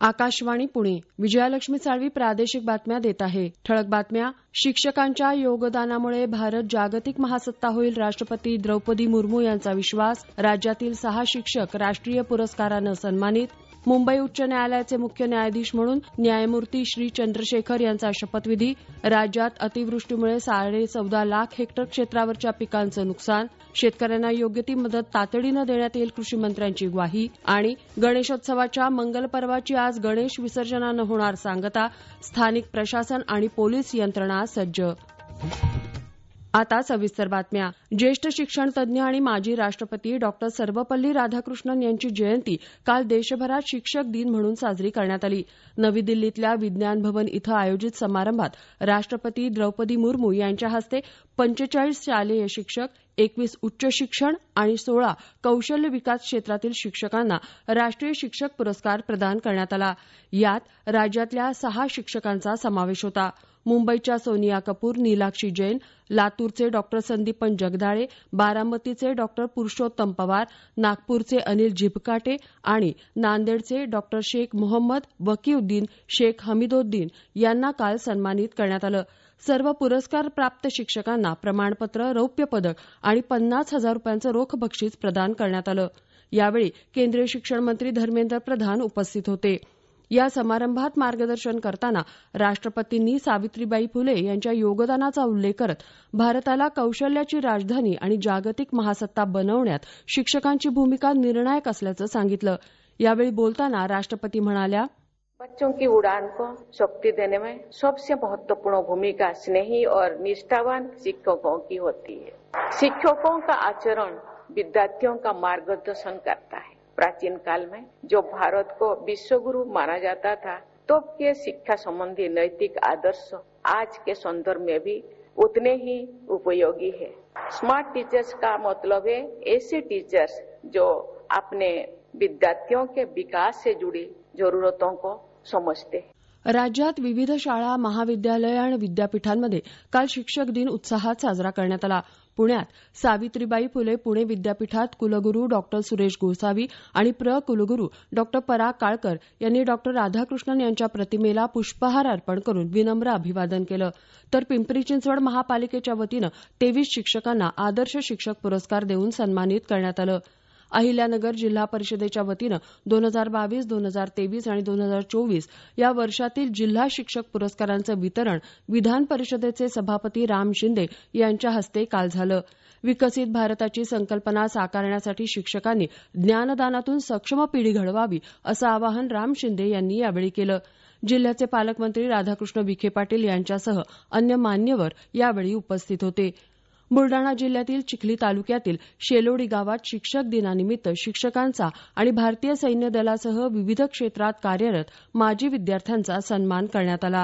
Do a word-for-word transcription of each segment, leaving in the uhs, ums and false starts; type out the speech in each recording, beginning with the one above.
आकाशवाणी पुणे. विजयालक्ष्मी साळवी प्रादेशिक बातम्या देत आहे. ठळक बातम्या. शिक्षकांच्या योगदानामुळे भारत जागतिक महासत्ता होईल, राष्ट्रपती द्रौपदी मुर्मू यांचा विश्वास. राज्यातील सहा शिक्षक राष्ट्रीय पुरस्कारानं सन्मानित. मुंबई उच्च न्यायालयाचे मुख्य न्यायाधीश म्हणून न्यायमूर्ती श्री चंद्रशेखर यांचा शपथविधी. राज्यात अतिवृष्टीमुळे साडे चौदा लाख हेक्टर क्षेत्रावरच्या पिकांचं नुकसान. शेतकऱ्यांना योग्य ती मदत तातडीनं देण्यात येईल, कृषीमंत्र्यांची ग्वाही. आणि गणेशोत्सवाच्या मंगल पर्वाची आज गणेश विसर्जनानं होणार सांगता. स्थानिक प्रशासन आणि पोलीस यंत्रणा सज्ज. आता सविस्तर बातम्या. ज्येष्ठ शिक्षण तज्ज्ञ आणि माजी राष्ट्रपती डॉक्टर सर्वपल्ली राधाकृष्णन यांची जयंती काल देशभरात शिक्षक दिन म्हणून साजरी करण्यात आली. नवी दिल्लीतल्या विज्ञान भवन इथं आयोजित समारंभात राष्ट्रपती द्रौपदी मुर्मू यांच्या हस्ते पंचेचाळीस शालेय शिक्षक, एकवीस उच्च शिक्षण आणि सोळा कौशल्य विकास क्षेत्रातील शिक्षकांना राष्ट्रीय शिक्षक पुरस्कार प्रदान करण्यात आला. यात राज्यातल्या सहा शिक्षकांचा समावेश होता. मुंबईच्या सोनिया कपूर, नीलाक्षी जैन, लातूरचे डॉक्टर संदीपन जगदाळे, बारामतीचे डॉक्टर पुरुषोत्तम पवार, नागपूरचे अनिल झिबकाटे आणि नांदेडचे डॉक्टर शेख मोहम्मद वकीउद्दीन शेख हमीदोद्दीन यांना काल सन्मानित करण्यात आलं. सर्व पुरस्कारप्राप्त शिक्षकांना प्रमाणपत्र, रौप्य पदक आणि पन्नास हजार रुपयांचं रोख बक्षीस प्रदान करण्यात आलं. यावेळी केंद्रीय शिक्षण मंत्री धर्मेंद्र प्रधान उपस्थित होते. या समारंभात मार्गदर्शन करताना राष्ट्रपतींनी सावित्रीबाई फुले यांच्या योगदानाचा उल्लेख करत भारताला कौशल्याची राजधानी आणि जागतिक महासत्ता बनवण्यात शिक्षकांची भूमिका निर्णायक असल्याचं सांगितलं. यावेळी बोलताना राष्ट्रपती म्हणाल्या, बच्चों की उड़ान को शक्ति देने में सबसे महत्वपूर्ण भूमिका स्नेही और निष्ठावान शिक्षकों की होती है. शिक्षकों का आचरण विद्यार्थियों का मार्गदर्शन करता है. प्राचीन काल में जो भारत को विश्वगुरु माना जाता था, तो के शिक्षा संबंधी नैतिक आदर्श आज के संदर्भ में भी उतने ही उपयोगी है. स्मार्ट टीचर्स का मतलब है ऐसे टीचर्स जो अपने विद्यार्थियों के विकास से जुड़ी जरूरतों को समजते. राज्यात विविध शाळा, महाविद्यालय आणि विद्यापीठांमध्ये काल शिक्षक दिन उत्साहात साजरा करण्यात आला. पुण्यात सावित्रीबाई फुले पुणे विद्यापीठात कुलगुरू डॉक्टर सुरेश गोसावी आणि प्र कुलगुरू डॉक्टर पराग काळकर यांनी डॉक्टर राधाकृष्णन यांच्या प्रतिमेला पुष्पहार अर्पण करून विनम्र अभिवादन केलं. तर पिंपरी चिंचवड महापालिकेच्या वतीनं तेवीस शिक्षकांना आदर्श शिक्षक पुरस्कार देऊन सन्मानित करण्यात आलं. अहिल्यानगर जिल्हा परिषदेच्या वतीनं दोन हजार बावीस दोन हजार तेवीस आणि दोन हजार चोवीस या वर्षातील जिल्हा शिक्षक पुरस्कारांचं वितरण विधान परिषदेचे सभापती राम शिंदे यांच्या हस्ते काल झालं. विकसित भारताची संकल्पना साकारण्यासाठी शिक्षकांनी ज्ञानदानातून सक्षम पिढी घडवावी असं आवाहन राम शिंदे यांनी यावेळी केलं. जिल्ह्याचे पालकमंत्री राधाकृष्ण विखे पाटील यांच्यासह अन्य मान्यवर यावेळी उपस्थित होते. बुलडाणा जिल्ह्यातील चिखली तालुक्यातील शेलोडी गावात शिक्षक दिनानिमित्त शिक्षकांचा आणि भारतीय सैन्य दलासह विविध क्षेत्रात कार्यरत माजी विद्यार्थ्यांचा सन्मान करण्यात आला.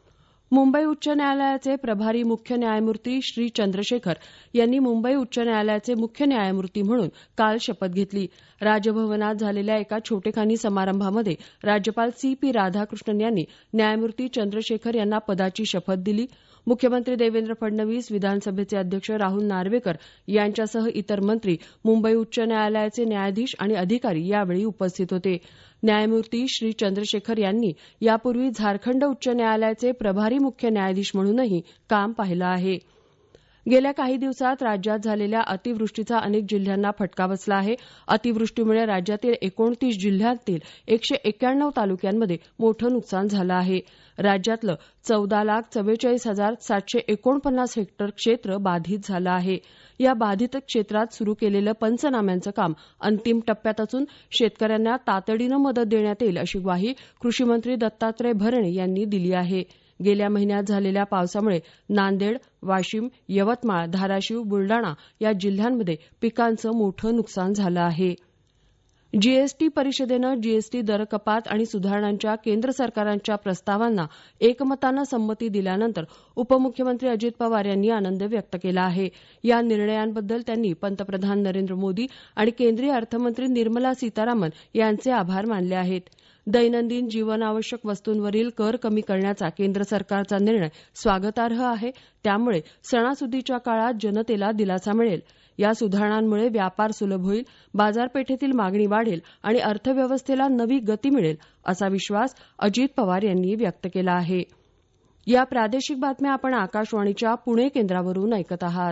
मुंबई उच्च न्यायालयाचे प्रभारी मुख्य न्यायमूर्ती श्री चंद्रशेखर यांनी मुंबई उच्च न्यायालयाचे मुख्य न्यायमूर्ती म्हणून काल शपथ घेतली. राजभवनात झालेल्या एका छोटेखानी समारंभामध्ये राज्यपाल सी पी राधाकृष्णन यांनी न्यायमूर्ती चंद्रशेखर यांना पदाची शपथ दिली. मुख्यमंत्री देवेंद्र फडणवीस, विधानसभेचे अध्यक्ष राहुल नार्वेकर यांच्यासह इतर मंत्री, मुंबई उच्च न्यायालयाचे न्यायाधीश आणि अधिकारी यावेळी उपस्थित होते. न्यायमूर्ती श्री चंद्रशेखर यांनी यापूर्वी झारखंड उच्च न्यायालयाचे प्रभारी मुख्य न्यायाधीश म्हणूनही काम पाहिलं आहे. गेल्या काही दिवसात राज्यात झालेल्या अतिवृष्टीचा अनेक जिल्ह्यांना फटका बसला आहे. अतिवृष्टीमुळे राज्यातील एकोणतीस जिल्ह्यांतील एकशे एक्क्याण्णव तालुक्यांमध्ये मोठं नुकसान झालं आहे. राज्यातलं चौदा लाख चव्वेचाळीस हजार सातशे एकोणपन्नास हेक्टर क्षेत्र बाधित झालं आहे. या बाधित क्षेत्रात सुरू केलेलं पंचनाम्यांचं काम अंतिम टप्प्यात असून शेतकऱ्यांना तातडीनं मदत देण्यात येईल अशी ग्वाही कृषीमंत्री दत्तात्रय भरणे यांनी दिली आहे. गेल्या महिन्यात झालेल्या पावसामुळे नांदेड, वाशिम, यवतमाळ, धाराशिव, बुलडाणा या जिल्ह्यांमध्ये पिकांचं मोठं नुकसान झालं आहे. जीएसटी परिषदेनं जीएसटी दर कपात आणि सुधारणांच्या केंद्र सरकारांच्या प्रस्तावांना एकमतानं संमती दिल्यानंतर उपमुख्यमंत्री अजित पवार यांनी आनंद व्यक्त केला आहे. या निर्णयांबद्दल त्यांनी पंतप्रधान नरेंद्र मोदी आणि केंद्रीय अर्थमंत्री निर्मला सीतारामन यांचे आभार मानले आहेत. दैनंदिन जीवनावश्यक वस्तूंवरील कर कमी करण्याचा केंद्र सरकारचा निर्णय स्वागतार्ह आहे. त्यामुळे सणासुदीच्या काळात जनतेला दिलासा मिळेल. या सुधारणांमुळे व्यापार सुलभ होईल, बाजारपेठेतील मागणी वाढेल आणि अर्थव्यवस्थेला नवी गती मिळेल, असा विश्वास अजित पवार यांनी व्यक्त केला आहे. या प्रादेशिक बातम्या आपण आकाशवाणीच्या पुणे केंद्रावरून ऐकत आहात.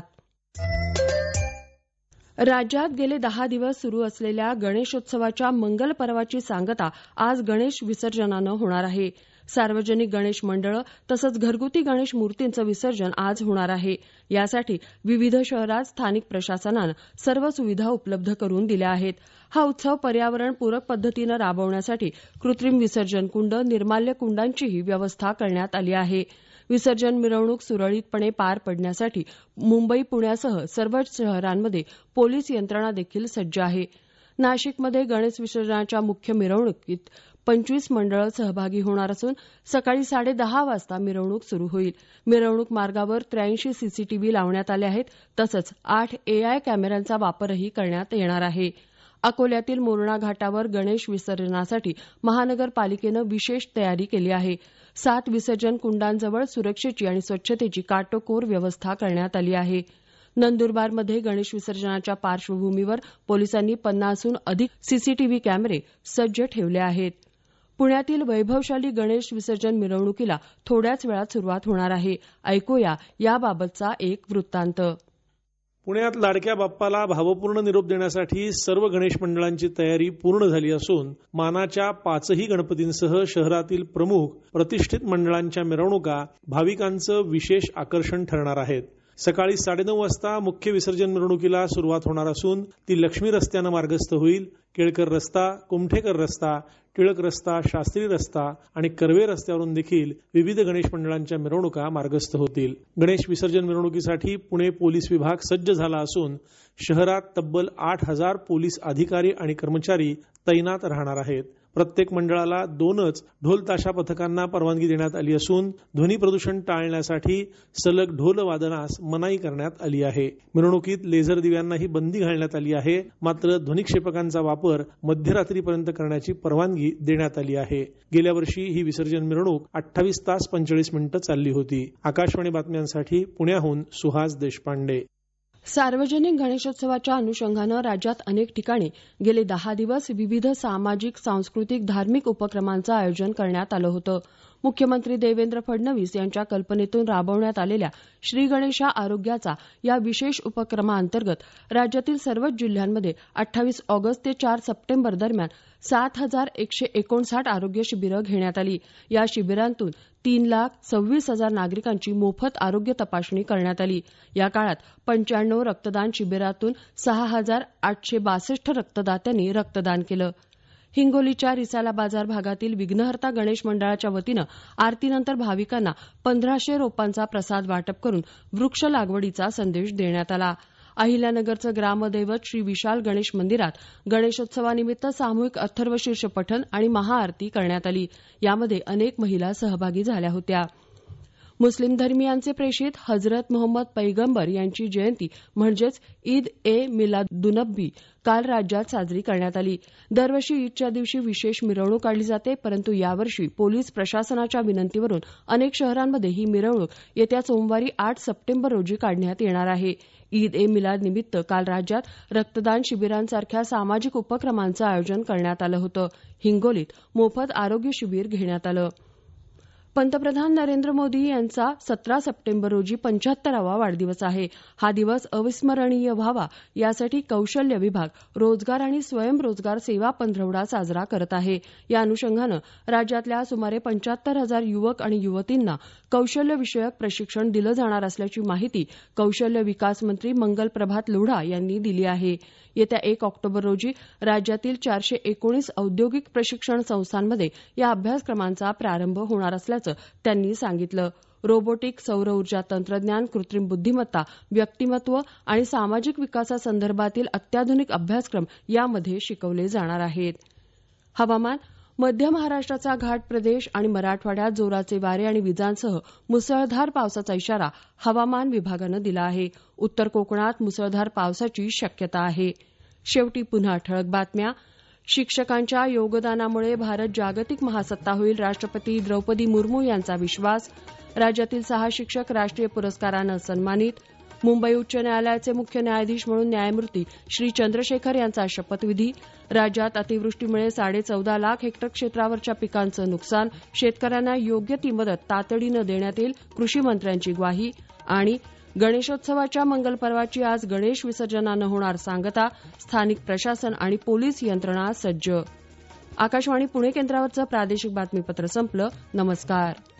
राज्यात गेले दहा दिवस सुरू असलेल्या गणेशोत्सवाच्या मंगल पर्वाची सांगता आज गणेश विसर्जनानं होणार आहे. सार्वजनिक गणेश मंडळं तसंच घरगुती गणेश मूर्तींचं विसर्जन आज होणार आहे. यासाठी विविध शहरात स्थानिक प्रशासनानं सर्व सुविधा उपलब्ध करून दिल्या आहेत. हा उत्सव पर्यावरणपूरक पद्धतीनं राबवण्यासाठी कृत्रिम विसर्जन कुंड, निर्माल्य कुंडांचीही व्यवस्था करण्यात आली आहे. विसर्जन मिरवणूक सुरळीतपणे पार पडण्यासाठी मुंबई पुण्यासह सर्वच शहरांमध्ये पोलीस यंत्रणा देखील सज्ज आहे. नाशिकमध्ये गणेश विसर्जनाच्या मुख्य मिरवणुकीत पंचवीस मंडळं सहभागी होणार असून सकाळी साडेदहा वाजता मिरवणूक सुरू होईल. मिरवणूक मार्गावर त्र्याऐंशी सीसीटीव्ही लावण्यात आले आहेत. तसंच आठ एआय कॅमेऱ्यांचा वापरही करण्यात येणार आहे. अकोल्यातील मोरणा घाटावर गणेश विसर्जनासाठी महानगरपालिकेनं विशेष तयारी केली आहे. सात विसर्जन कुंडांजवळ सुरक्षेची आणि स्वच्छतेची काटेकोर व्यवस्था करण्यात आली आहे. नंदुरबारमध्ये गणेश विसर्जनाच्या पार्श्वभूमीवर पोलिसांनी पन्नासहून अधिक सीसीटीव्ही कॅमेरे सज्ज ठेवले आहेत. पुण्यातील वैभवशाली गणेश विसर्जन मिरवणुकीला थोड्याच वेळात सुरुवात होणार आहे. ऐकूया याबाबतचा एक वृत्तांत. पुण्यात लाडक्या बाप्पाला भावपूर्ण निरोप देण्यासाठी सर्व गणेश मंडळांची तयारी पूर्ण झाली असून मानाच्या पाचही गणपतींसह शहरातील प्रमुख प्रतिष्ठित मंडळांच्या मिरवणुका भाविकांचं विशेष आकर्षण ठरणार आहेत. सकाळी साडेनऊ वाजता मुख्य विसर्जन मिरवणुकीला सुरुवात होणार असून ती लक्ष्मी रस्त्यानं मार्गस्थ होईल. केळकर रस्ता, कुमठेकर रस्ता, टिळक रस्ता, शास्त्री रस्ता आणि कर्वे रस्त्यावरून देखील विविध गणेश मंडळांच्या मिरवणुका मार्गस्थ होतील. गणेश विसर्जन मिरवणुकीसाठी पुणे पोलीस विभाग सज्ज झाला असून शहरात तब्बल आठ हजार पोलीस अधिकारी आणि कर्मचारी तैनात राहणार आहेत. प्रत्येक मंडळाला दोनच ढोल ताशा पथकांना परवानगी देण्यात आली असून ध्वनी प्रदूषण टाळण्यासाठी सलग ढोल वादनास मनाई करण्यात आली आहे. मिरवणुकीत लेझर दिव्यांनाही बंदी घालण्यात आली आहे. मात्र ध्वनिक्षेपकांचा वापर मध्यरात्रीपर्यंत करण्याची परवानगी देण्यात आली आहे. गेल्या वर्षी ही विसर्जन मिरवणूक अठ्ठावीस तास पंचेचाळीस मिनिटं चालली होती. आकाशवाणी बातम्यांसाठी पुण्याहून सुहास देशपांडे. सार्वजनिक गणेशोत्सवाच्या अनुषंगानं राज्यात अनेक ठिकाणी गेले दहा दिवस विविध सामाजिक, सांस्कृतिक, धार्मिक उपक्रमांचं आयोजन करण्यात आलं होतं. मुख्यमंत्री देवेंद्र फडणवीस यांच्या कल्पनेतून राबवण्यात आलेल्या श्री गणेशा आरोग्याचा या विशेष उपक्रमाअंतर्गत राज्यातील सर्वच जिल्ह्यांमध्ये अठ्ठावीस ऑगस्ट ते चार सप्टेंबर दरम्यान सात हजार एकशे एकोणसाठ आरोग्य शिबिरं घेण्यात आली. या शिबिरांतून तीन लाख सव्वीस हजार नागरिकांची मोफत आरोग्य तपासणी करण्यात आली. या काळात पंच्याण्णव रक्तदान शिबिरातून सहा हजार आठशे बासष्ट रक्तदात्यांनी रक्तदान केलं. हिंगोलीच्या रिसाला बाजार भागातील विघ्नहर्ता गणेश मंडळाच्या वतीनं आरतीनंतर भाविकांना पंधराशे रोपांचा प्रसाद वाटप करून वृक्ष लागवडीचा संदेश देण्यात आला. अहिल्यानगरचं ग्रामदैवत श्री विशाल गणेश मंदिरात गणेशोत्सवानिमित्त सामूहिक अथर्वशीर्ष पठण आणि महाआरती करण्यात आली. यामध्ये अनेक महिला सहभागी झाल्या होत्या. मुस्लिम धर्मियांचे प्रेषित हजरत मोहम्मद पैगंबर यांची जयंती म्हणजेच ईद ए मिलादुन्नबी काल राज्यात साजरी करण्यात आली. दरवर्षी ईदच्या दिवशी विशेष मिरवणूक काढली जाते, परंतु यावर्षी पोलीस प्रशासनाच्या विनंतीवरून अनेक शहरांमध्ये ही मिरवणूक येत्या सोमवारी आठ सप्टेंबर रोजी काढण्यात येणार आहे. ईद ए मिलाद निमित्त काल राज्यात रक्तदान शिबिरांसारख्या सामाजिक उपक्रमांचं आयोजन करण्यात आलं होतं. हिंगोलीत मोफत आरोग्य शिबिर घेण्यात आलं. पंतप्रधान नरेंद्र मोदी यांचा सतरा सप्टेंबर रोजी पंच्याहत्तरावा वाढदिवस आहे. हा दिवस अविस्मरणीय व्हावा यासाठी कौशल्य विभाग, रोजगार आणि स्वयंरोजगार सेवा पंधरवडा साजरा करत आहे. या अनुषंगानं राज्यातल्या सुमारे पंच्याहत्तर हजार युवक आणि युवतींना कौशल्यविषयक प्रशिक्षण दिलं जाणार असल्याची माहिती कौशल्य विकास मंत्री मंगल प्रभात लोढा यांनी दिली आहे. येत्या एक ऑक्टोबर रोजी राज्यातील चारशे एकोणीस औद्योगिक प्रशिक्षण संस्थांमध्ये या अभ्यासक्रमांचा प्रारंभ होणार असल्याचं त्यांनी सांगितलं. रोबोटिक, सौर ऊर्जा तंत्रज्ञान, कृत्रिम बुद्धिमत्ता, व्यक्तिमत्व आणि सामाजिक विकासासंदर्भातील अत्याधुनिक अभ्यासक्रम यामध्ये शिकवले जाणार आहेत. हवामान. मध्य महाराष्ट्राचा घाट प्रदेश आणि मराठवाड्यात जोराचे वारे आणि विजांसह मुसळधार पावसाचा इशारा हवामान विभागानं दिला आहे. उत्तर कोकणात मुसळधार पावसाची शक्यता आहे. शेवटी पुन्हा ठळक बातम्या. शिक्षकांच्या योगदानामुळे भारत जागतिक महासत्ता होईल, राष्ट्रपती द्रौपदी मुर्मू यांचा विश्वास. राज्यातील सहा शिक्षक राष्ट्रीय पुरस्कारानं सन्मानित. मुंबई उच्च न्यायालयाचे मुख्य न्यायाधीश म्हणून न्यायमूर्ती श्री चंद्रशेखर यांचा शपथविधी. राज्यात अतिवृष्टीमुळे साडेचौदा लाख हेक्टर क्षेत्रावरच्या पिकांचं नुकसान, शेतकऱ्यांना योग्य ती मदत तातडीनं देण्यात येईल, कृषीमंत्र्यांची ग्वाही. आणि गणेशोत्सवाच्या मंगल पर्वाची आज गणेश विसर्जनानं होणार सांगता, स्थानिक प्रशासन आणि पोलीस यंत्रणा सज्ज. आकाशवाणी पुणे केंद्रावरचं प्रादेशिक बातमीपत्र संपलं. नमस्कार.